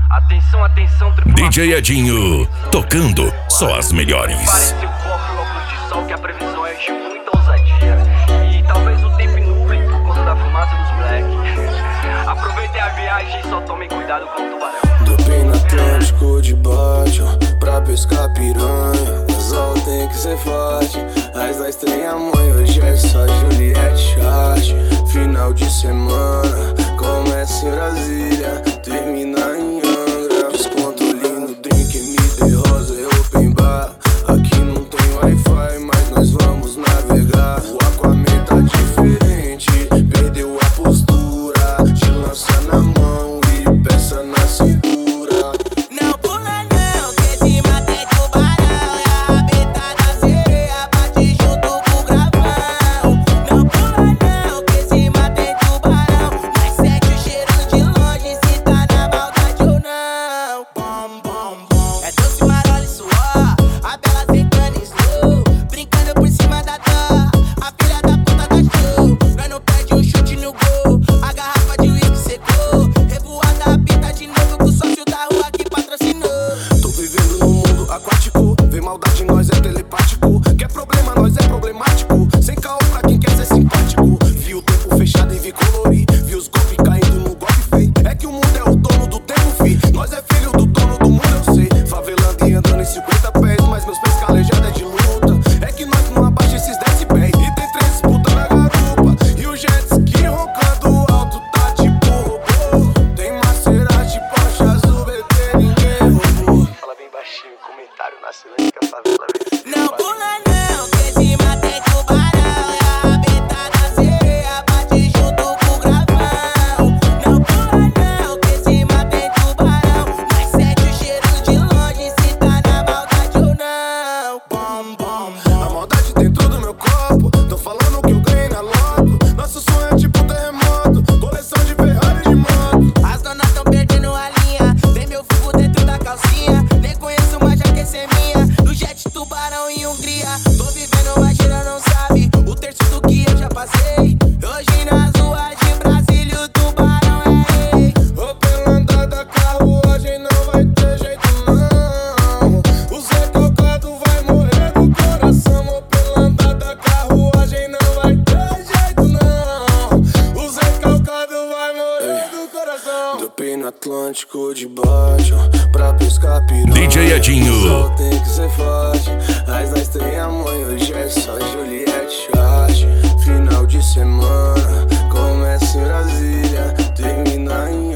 Atenção, atenção, tripulação. DJ Edinho, tocando só as melhores. Parece o copo no óculos de sol que a previsão é de muita ousadia. E talvez o tempo nuble por conta da fumaça dos black. Aproveitem a viagem e só tomem cuidado com o tubarão. Dopei no Atlântico de baixo pra pescar piranha. O sol tem que ser forte, mas nós tem a mãe. Hoje é só Juliette Chart. Final de semana, começa em Brasília, termina em Angra. Desconto lindo, drink, MD rosa e open bar. Aqui não tem Wi-Fi, mas nós vamos navegar. O Aquaman tá diferente, perdeu a postura. De lança na mão e peça na cintura. Não pula não, que esse mate é tubarão. É a rabeta da sereia, bate junto com o gravão. Não pula não, que esse mate é tubarão. Mas sente o cheiro de longe, se tá na maldade ou não. Bom, bom, bom. É doce, marola e suor, a bela sentando em slow, brincando por cima da dor, a filha da puta da show. Nós não perde um chute no gol, a garrafa de uísque secou. Revoada apita de novo com o sócio da rua que patrocinou. Tô vivendo num mundo aquático, vem maldade, nós é telepático. Quer problema, nós é problemático. Sem caô pra quem quer ser simpático. Vi o tempo fechado e vi colorir, vi os golpes caindo no golpe feio. É que o mundo é o dono do tempo, fi. Nós é filho do dono do mundo, eu sei. Favelando e andando em 50 pés, mas meus pés calejados é de luta. É que nós não abaixa esses 10 pés. E tem 3 disputas na garupa, e o jet ski roncando alto tá tipo robô. Tem Maserati, Porsche azul, BT, ninguém roubou. Fala bem baixinho, comentário na cena que a favela vê. Não pula não, que esse mate é tubarão. É a rabeta da sereia, bate junto com o gravão. Não pula não, que esse mate é tubarão. Mas sente o cheiro de longe, se tá na maldade ou não. Bom, bom, bom. A maldade dentro do meu corpo, tô falando que eu ganhei na loto. Nosso sonho é tipo terremoto, coleção de Ferrari de moto. As donas tão perdendo a linha, tem meu fogo dentro da calcinha. Nem conheço, mas já quer ser minha. No jet tubarão em Hungria, tô vivendo uma gira, não sabe o terço do que eu já passei. Hoje nas ruas de Brasília o tubarão é rei. Ô, pela andada, carruagem não vai ter jeito não. O Zé Calcado vai morrer do coração. Ô, pela andada, carruagem não vai ter jeito não. O Zé Calcado vai morrer do coração. Dopei no Atlântico de baixo pra pescar piranha. DJ Edinho. O sol tem que ser forte, mas nós tem a mãe. Hoje é só Juliette Chart. Final de semana, começa em Brasília, termina em